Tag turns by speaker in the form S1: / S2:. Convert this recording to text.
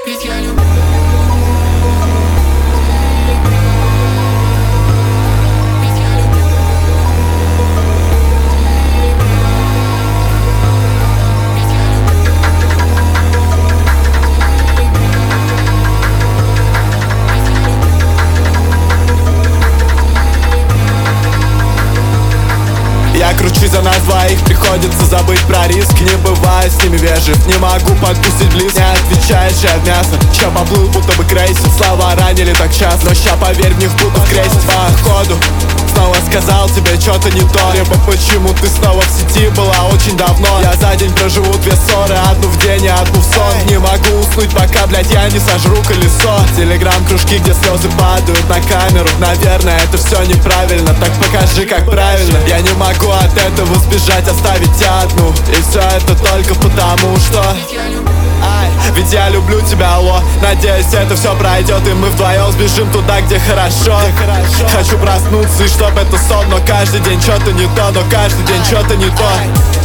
S1: Ведь я люблю.
S2: Я кручусь за нас двоих, приходится забыть про риск. Не бывает с ними вежлив, не могу подпустить близ. Не отвечаешь, я в мясо, ща поплыл, будто бы крейсер. Слова ранили так часто, но ща поверь, в них будто вкресить. Походу снова сказал тебе что-то не то. Либо почему ты снова в сети была очень давно. Я за день проживу две ссоры, одну в день и одну в сон. Не могу уснуть, пока, блядь, я не сожру колесо. Телеграм-кружки, где слезы падают на камеру. Наверное, это все неправильно, так покажи, как правильно. Я не могу от этого сбежать, оставить тебя одну. И все это только потому, что ведь я люблю тебя, алло. Надеюсь, это все пройдет, и мы вдвоем сбежим туда, где хорошо. Хочу проснуться, и чтоб это сон, но каждый день что-то не то, но каждый день что-то не то.